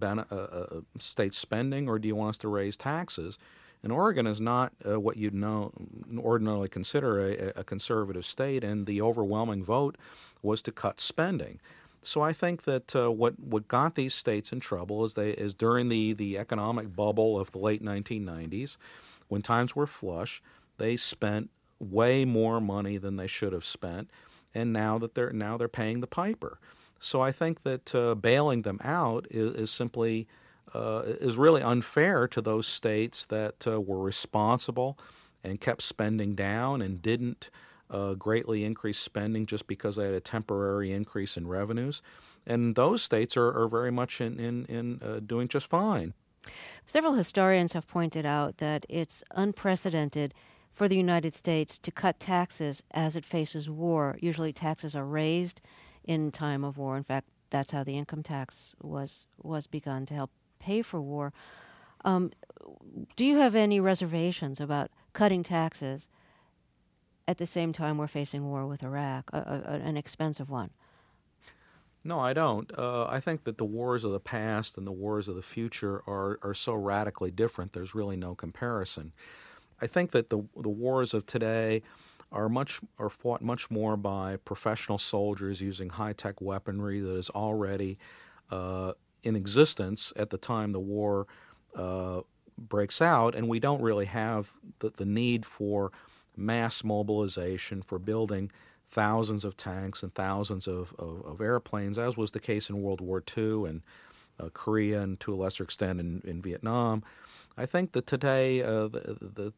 [SPEAKER 12] state spending or do you want us to raise taxes? And Oregon is not what you'd ordinarily consider a conservative state, and the overwhelming vote was to cut spending. So I think that what got these states in trouble is during the economic bubble of the late 1990s, when times were flush, they spent way more money than they should have spent, and now they're paying the piper. So I think that bailing them out is simply is really unfair to those states that were responsible and kept spending down and didn't greatly increase spending just because they had a temporary increase in revenues. And those states are very much in doing just fine.
[SPEAKER 1] Several historians have pointed out that it's unprecedented for the United States to cut taxes as it faces war. Usually taxes are raised in time of war. In fact, that's how the income tax was begun, to help pay for war. Do you have any reservations about cutting taxes at the same time we're facing war with Iraq, an expensive one?
[SPEAKER 12] No, I don't. I think that the wars of the past and the wars of the future are so radically different, there's really no comparison. I think that the wars of today are fought much more by professional soldiers using high-tech weaponry that is already in existence at the time the war breaks out, and we don't really have the need for mass mobilization, for building thousands of tanks and thousands of airplanes, as was the case in World War II and Korea, and to a lesser extent in Vietnam. I think that today the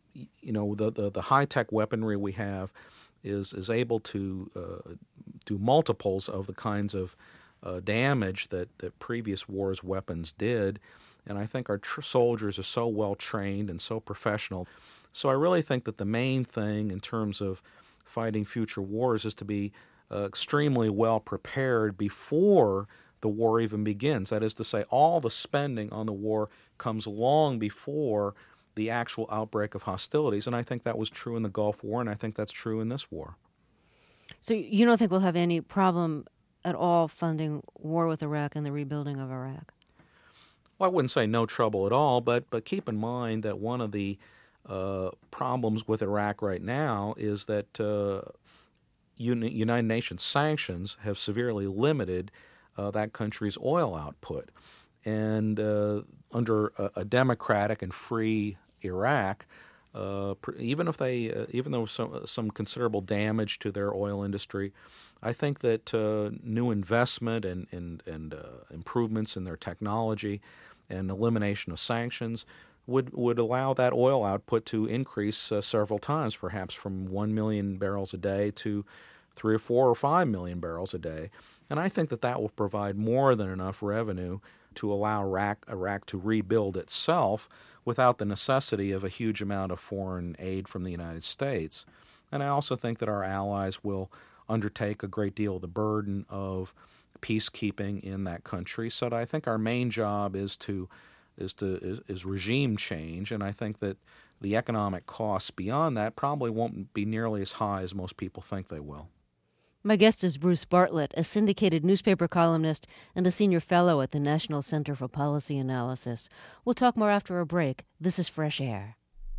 [SPEAKER 12] high-tech weaponry we have is able to do multiples of the kinds of damage that previous wars' weapons did, and I think our soldiers are so well trained and so professional. So I really think that the main thing in terms of fighting future wars is to be extremely well prepared before the war even begins. That is to say, all the spending on the war comes long before the actual outbreak of hostilities, and I think that was true in the Gulf War, and I think that's true in this war.
[SPEAKER 1] So you don't think we'll have any problem at all funding war with Iraq and the rebuilding of Iraq?
[SPEAKER 12] Well, I wouldn't say no trouble at all, but keep in mind that one of the problems with Iraq right now is that United Nations sanctions have severely limited that country's oil output. And under a democratic and free Iraq, even though some considerable damage to their oil industry, I think that new investment and improvements in their technology and elimination of sanctions would allow that oil output to increase several times, perhaps from 1 million barrels a day to 3 or 4 or 5 million barrels a day. And I think that will provide more than enough revenue to allow Iraq to rebuild itself without the necessity of a huge amount of foreign aid from the United States. And I also think that our allies will undertake a great deal of the burden of peacekeeping in that country. So I think our main job is regime change, and I think that the economic costs beyond that probably won't be nearly as high as most people think they will.
[SPEAKER 1] My guest is Bruce Bartlett, a syndicated newspaper columnist and a senior fellow at the National Center for Policy Analysis. We'll talk more after a break. This is Fresh Air.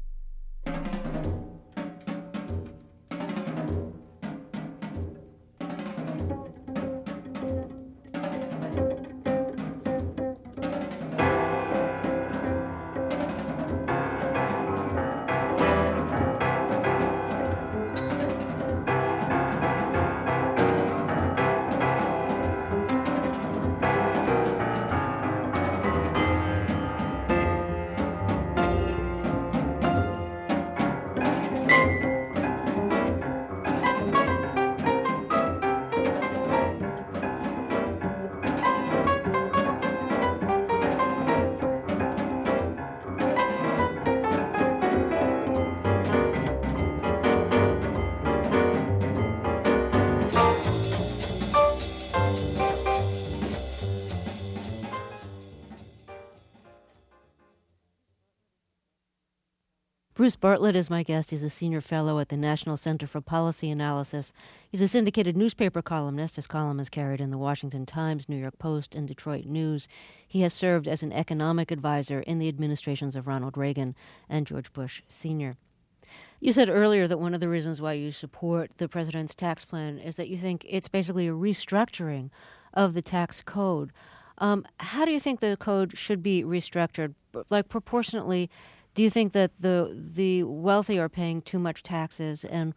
[SPEAKER 1] Bruce Bartlett is my guest. He's a senior fellow at the National Center for Policy Analysis. He's a syndicated newspaper columnist. His column is carried in the Washington Times, New York Post, and Detroit News. He has served as an economic advisor in the administrations of Ronald Reagan and George Bush Sr. You said earlier that one of the reasons why you support the president's tax plan is that you think it's basically a restructuring of the tax code. How do you think the code should be restructured? Like, proportionately, do you think that the wealthy are paying too much taxes, and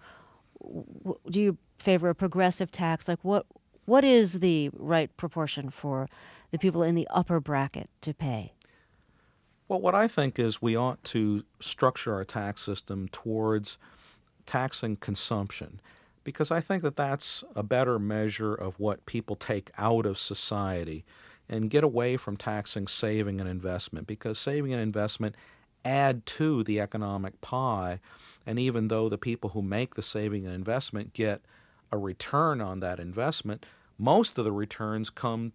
[SPEAKER 1] do you favor a progressive tax? Like, what is the right proportion for the people in the upper bracket to pay?
[SPEAKER 12] Well, what I think is we ought to structure our tax system towards taxing consumption, because I think that that's a better measure of what people take out of society, and get away from taxing saving and investment, because saving and investment add to the economic pie, and even though the people who make the saving and investment get a return on that investment, most of the returns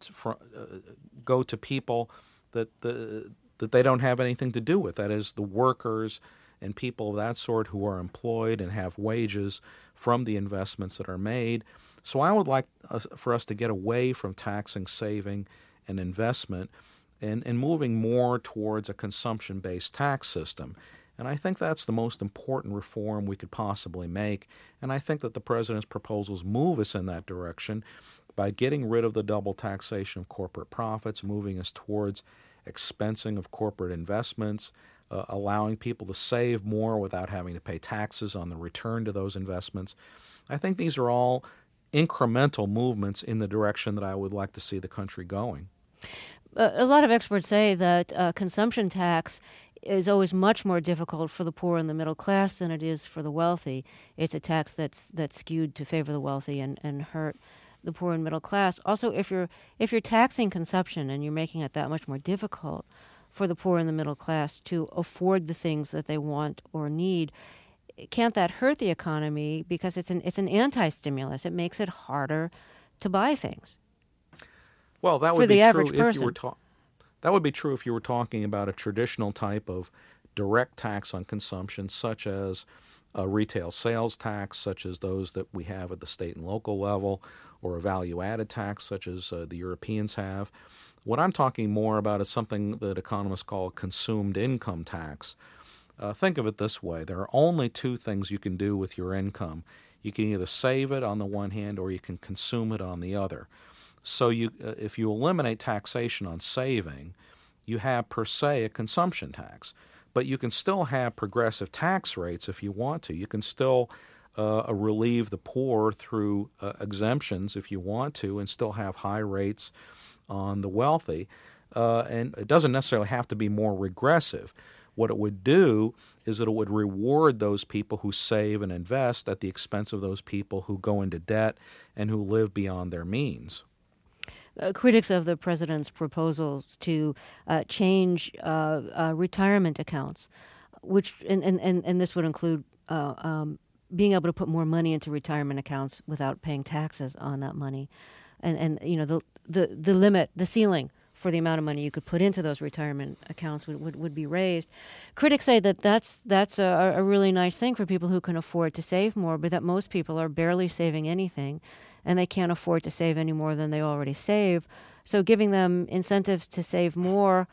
[SPEAKER 12] go to people that they don't have anything to do with. That is, the workers and people of that sort who are employed and have wages from the investments that are made. So I would like for us to get away from taxing saving and investment and moving more towards a consumption-based tax system. And I think that's the most important reform we could possibly make. And I think that the president's proposals move us in that direction by getting rid of the double taxation of corporate profits, moving us towards expensing of corporate investments, allowing people to save more without having to pay taxes on the return to those investments. I think these are all incremental movements in the direction that I would like to see the country going.
[SPEAKER 1] A lot of experts say that consumption tax is always much more difficult for the poor and the middle class than it is for the wealthy. It's a tax that's skewed to favor the wealthy and hurt the poor and middle class. Also, if you're taxing consumption and you're making it that much more difficult for the poor and the middle class to afford the things that they want or need, can't that hurt the economy? Because it's an anti-stimulus. It makes it harder to buy things.
[SPEAKER 12] Well, that would be true if you were that would be true if you were talking about a traditional type of direct tax on consumption, such as a retail sales tax, such as those that we have at the state and local level, or a value-added tax, such as the Europeans have. What I'm talking more about is something that economists call a consumed income tax. Think of it this way. There are only two things you can do with your income. You can either save it on the one hand, or you can consume it on the other. So if you eliminate taxation on saving, you have per se a consumption tax. but you can still have progressive tax rates if you want to. You can still relieve the poor through exemptions if you want to, and still have high rates on the wealthy. And it doesn't necessarily have to be more regressive. What it would do is that it would reward those people who save and invest at the expense of those people who go into debt and who live beyond their means.
[SPEAKER 1] Critics of the president's proposals to change retirement accounts, which and this would include being able to put more money into retirement accounts without paying taxes on that money, and the limit, the ceiling for the amount of money you could put into those retirement accounts would be raised. Critics say that that's a really nice thing for people who can afford to save more, but that most people are barely saving anything, and they can't afford to save any more than they already save. So giving them incentives to save more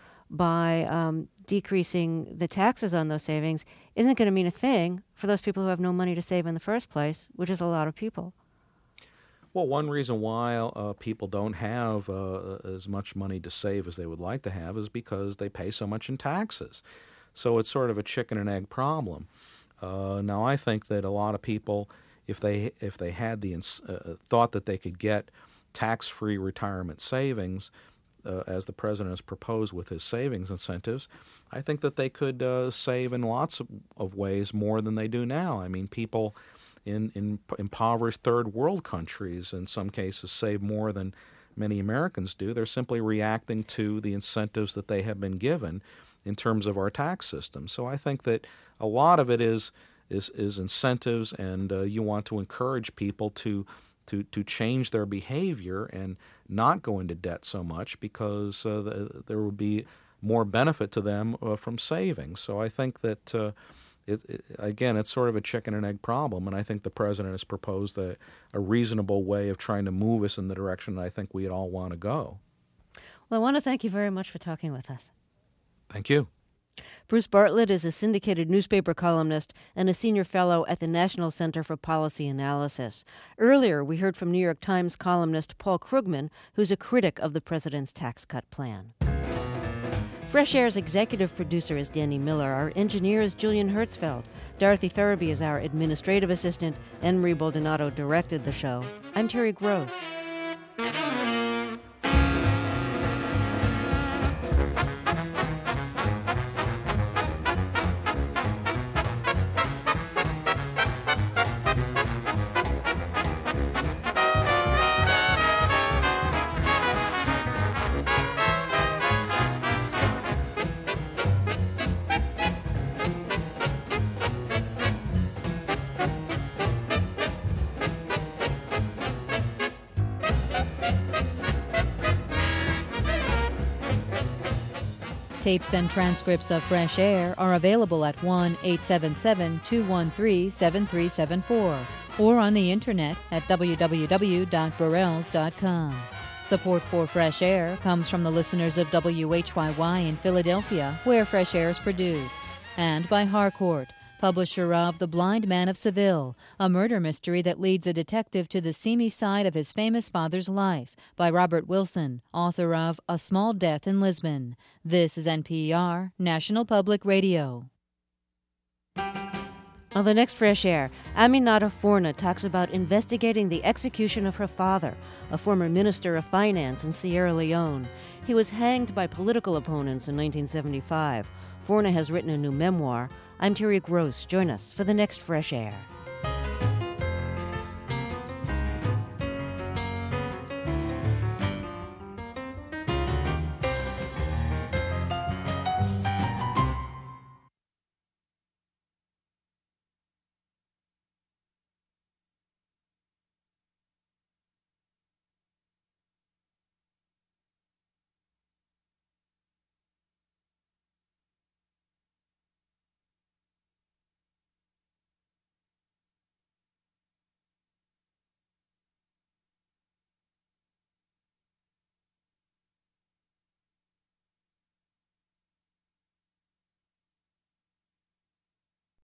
[SPEAKER 1] by decreasing the taxes on those savings isn't going to mean a thing for those people who have no money to save in the first place, which is a lot of people.
[SPEAKER 12] Well, one reason why people don't have as much money to save as they would like to have is because they pay so much in taxes. So it's sort of a chicken and egg problem. Now, I think that a lot of people, if they had the thought that they could get tax-free retirement savings, as the president has proposed with his savings incentives, I think that they could save in lots of ways more than they do now. I mean, people in impoverished third world countries in some cases save more than many Americans do. They're simply reacting to the incentives that they have been given in terms of our tax system. So I think that a lot of it is incentives, and you want to encourage people to change their behavior and not go into debt so much, because there would be more benefit to them from saving. So I think that again, it's sort of a chicken and egg problem, and I think the president has proposed a reasonable way of trying to move us in the direction that I think we'd all want to go.
[SPEAKER 1] Well, I want to thank you very much for talking with us.
[SPEAKER 12] Thank you.
[SPEAKER 1] Bruce Bartlett is a syndicated newspaper columnist and a senior fellow at the National Center for Policy Analysis. Earlier, we heard from New York Times columnist Paul Krugman, who's a critic of the president's tax cut plan. Fresh Air's executive producer is Danny Miller. Our engineer is Julian Hertzfeld. Dorothy Farabee is our administrative assistant. and Marie Baldonado directed the show. I'm Terry Gross.
[SPEAKER 11] Tapes and transcripts of Fresh Air are available at 1-877-213-7374 or on the internet at www.burrells.com. Support for Fresh Air comes from the listeners of WHYY in Philadelphia, where Fresh Air is produced, and by Harcourt, publisher of The Blind Man of Seville, a murder mystery that leads a detective to the seamy side of his famous father's life, by Robert Wilson, author of A Small Death in Lisbon. This is NPR, National Public Radio.
[SPEAKER 1] On the next Fresh Air, Aminata Forna talks about investigating the execution of her father, a former minister of finance in Sierra Leone. He was hanged by political opponents in 1975. Forna has written a new memoir. I'm Terry Gross. Join us for the next Fresh Air.